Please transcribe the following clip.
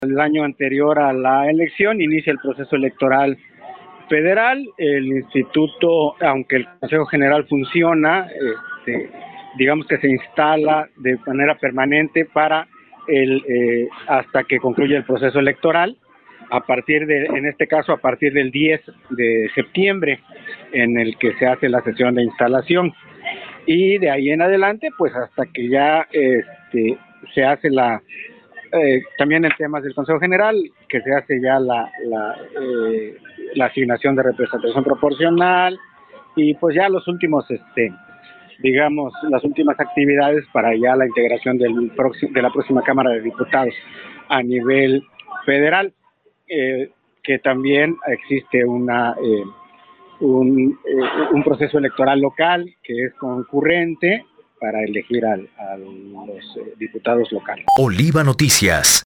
El año anterior a la elección inicia el proceso electoral federal. El instituto, aunque el Consejo General funciona, digamos que se instala de manera permanente para hasta que concluya el proceso electoral, en este caso a partir del 10 de septiembre, en el que se hace la sesión de instalación, y de ahí en adelante pues hasta que ya se hace también en temas del Consejo General, que se hace ya la asignación de representación proporcional, y pues ya los últimos digamos, las últimas actividades para ya la integración de la próxima Cámara de Diputados a nivel federal, que también existe un proceso electoral local que es concurrente para elegir a los diputados locales. Oliva Noticias.